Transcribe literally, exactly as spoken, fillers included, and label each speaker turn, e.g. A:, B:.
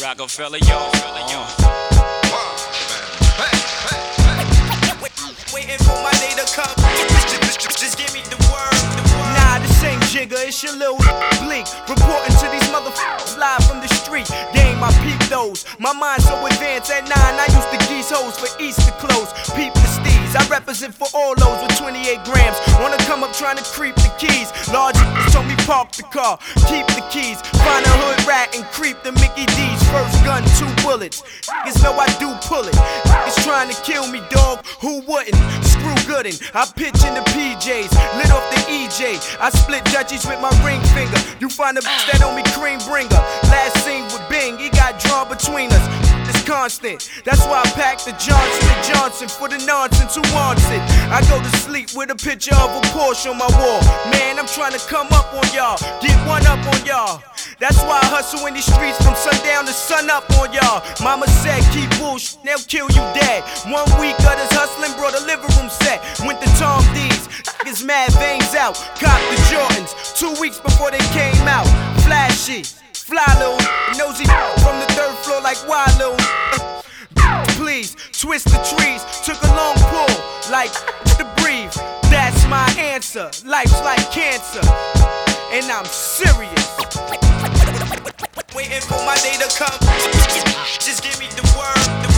A: Rockefeller, y'all.
B: Waiting for my day to come. Just give me the word. Nah, this ain't Jigga, it's your little bleak. Reporting to these motherfuckers live from the street. Game, I peep those. My mind so advanced at nine, I used to geese hoes for Easter clothes. Peep the steez, I represent for all those with twenty-eight grams. Wanna come up trying to creep the keys. Large told me park the car, keep the keys. Find a hood rat and creep the Mickey D's. First gun, two bullets. Niggas know I do pull it. Niggas trying to kill me, dog. Who wouldn't? Screw Gooden. I pitch in the P Js, lit off the E J. I split Dutchies with my ring finger. You find a bitch that on me cream bringer. Last scene with Bing, he got drawn between us. It's constant. That's why I pack the Johnson and Johnson for the nonsense who wants it. I go to sleep with a picture of a Porsche on my wall. Man, I'm trying to come up on y'all, get one up on y'all. That's why I hustle in these streets from sundown to sun up on y'all. Mama said keep bullshit, they'll kill you dead. One week of this hustling brought a living room set. Went to Tom D's, niggas mad veins out. Cop the Jordans, two weeks before they came out. Flashy, fly little nosy from the third floor like wild little. Please, twist the trees, took a long pull like to breathe. That's my answer, life's like cancer, and I'm serious. Waiting for my day to come. Just give me the word.